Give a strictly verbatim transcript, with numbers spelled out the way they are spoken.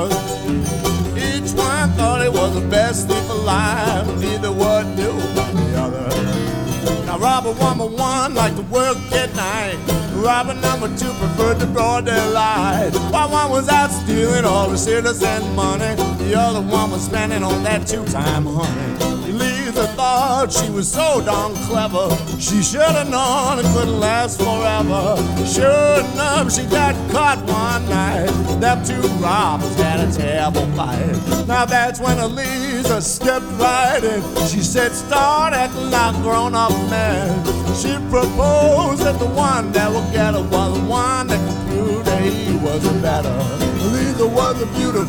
brothers. Each one thought it was the best thief alive. Neither one knew about the other. Now robber number one liked to work at night. Robber number two preferred to broad daylight. While one was out stealing all the citizen money, the other one was spending on that two-time honey. Lisa thought she was so darn clever. She should have known it couldn't last forever. Sure enough, she got caught one night. Them two robbers had a terrible fight. Now that's when Elisa stepped right in. She said, start acting like a grown-up man. She proposed that the one that would get her was the one that could prove that he was better. Elisa was a beautiful